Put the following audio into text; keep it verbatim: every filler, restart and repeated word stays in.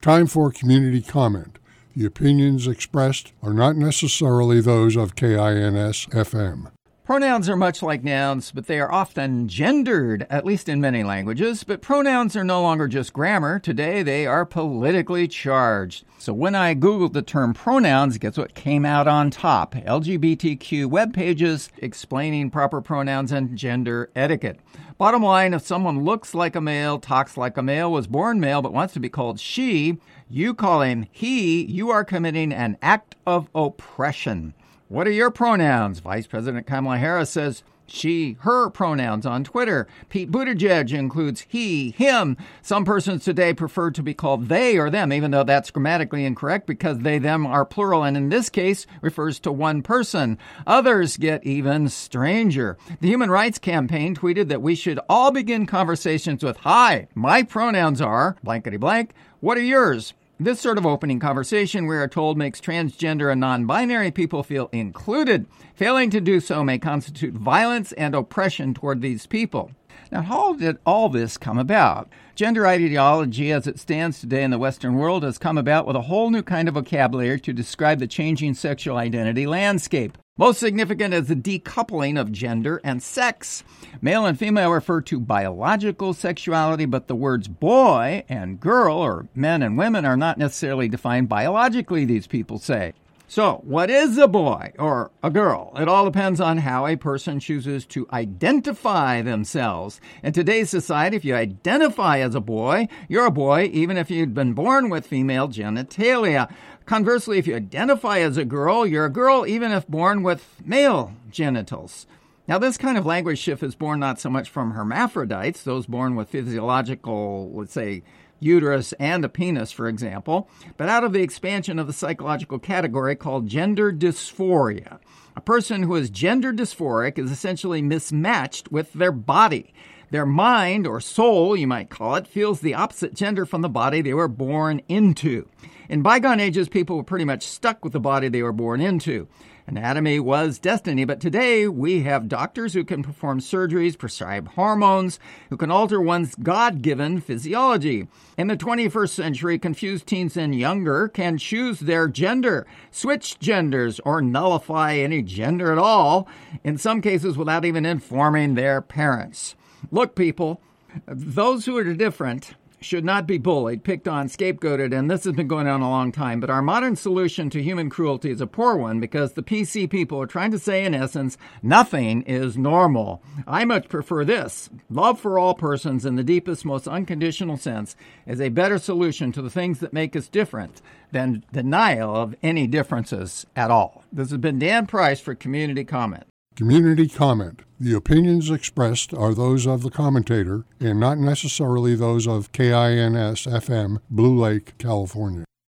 Time for community comment. The opinions expressed are not necessarily those of K I N S F M. Pronouns are much like nouns, but they are often gendered, at least in many languages. But pronouns are no longer just grammar. Today, they are politically charged. So when I Googled the term pronouns, guess what came out on top? L G B T Q web pages explaining proper pronouns and gender etiquette. Bottom line, if someone looks like a male, talks like a male, was born male, but wants to be called she, you call him he, you are committing an act of oppression. What are your pronouns? Vice President Kamala Harris says she, her pronouns on Twitter. Pete Buttigieg includes he, him. Some persons today prefer to be called they or them, even though that's grammatically incorrect because they, them are plural, and in this case refers to one person. Others get even stranger. The Human Rights Campaign tweeted that we should all begin conversations with, hi, my pronouns are blankety blank. What are yours? This sort of opening conversation, we are told, makes transgender and non-binary people feel included. Failing to do so may constitute violence and oppression toward these people. Now, how did all this come about? Gender ideology as it stands today in the Western world has come about with a whole new kind of vocabulary to describe the changing sexual identity landscape. Most significant is the decoupling of gender and sex. Male and female refer to biological sexuality, but the words boy and girl, or men and women, are not necessarily defined biologically, these people say. So, what is a boy or a girl? It all depends on how a person chooses to identify themselves. In today's society, if you identify as a boy, you're a boy, even if you'd been born with female genitalia. Conversely, if you identify as a girl, you're a girl, even if born with male genitals. Now, this kind of language shift is born not so much from hermaphrodites, those born with physiological, let's say, uterus and a penis, for example, but out of the expansion of the psychological category called gender dysphoria. A person who is gender dysphoric is essentially mismatched with their body. Their mind, or soul, you might call it, feels the opposite gender from the body they were born into. In bygone ages, people were pretty much stuck with the body they were born into. Anatomy was destiny, but today we have doctors who can perform surgeries, prescribe hormones, who can alter one's God-given physiology. In the twenty-first century, confused teens and younger can choose their gender, switch genders, or nullify any gender at all, in some cases without even informing their parents. Look, people, those who are different should not be bullied, picked on, scapegoated, and this has been going on a long time. But our modern solution to human cruelty is a poor one because the P C people are trying to say, in essence, nothing is normal. I much prefer this. Love for all persons in the deepest, most unconditional sense is a better solution to the things that make us different than denial of any differences at all. This has been Dan Price for Community Comment. Community comment. The opinions expressed are those of the commentator and not necessarily those of K I N S F M, Blue Lake, California.